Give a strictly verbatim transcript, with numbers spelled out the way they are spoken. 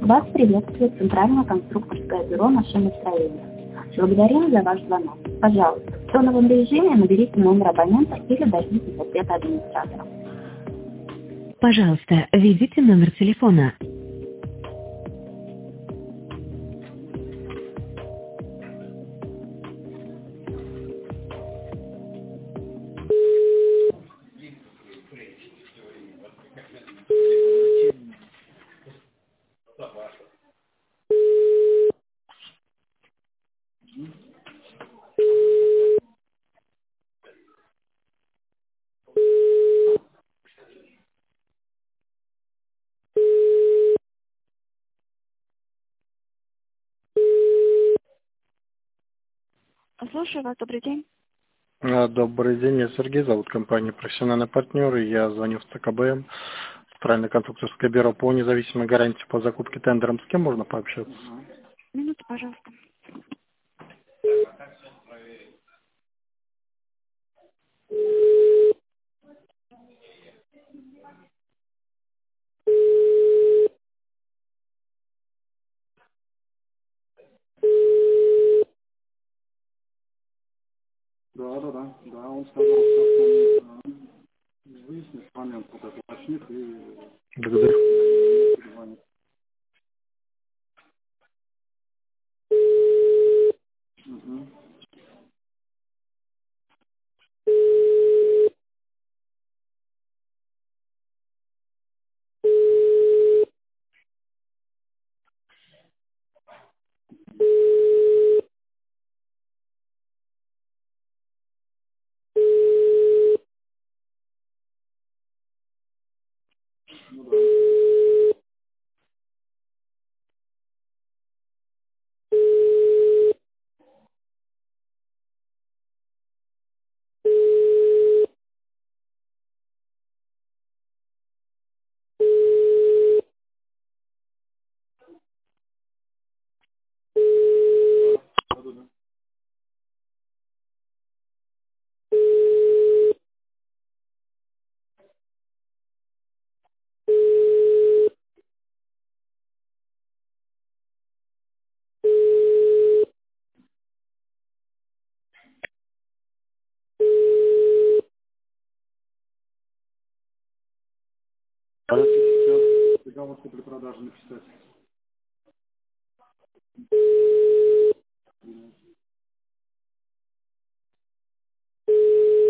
Вас приветствует Центральное конструкторское бюро машиностроения. Благодарим за ваш звонок. Пожалуйста, в тоновом режиме наберите номер абонента или дождитесь ответа администратора. Пожалуйста, введите номер телефона. Слушаю вас, добрый день. А, Добрый день, меня Сергей, зовут компания «Профессиональные партнеры». Я звоню в ЦКБМ, Центральное конструкторское бюро по независимой гарантии по закупке тендером. С кем можно пообщаться? Минуту, пожалуйста. Да, да, да. Да, он сказал, что он э, выяснит момент, вот это уточнит и Благодарю. перезвонит. Угу. Ну да. Да, да, да. А если сейчас договор купли-продажи написать?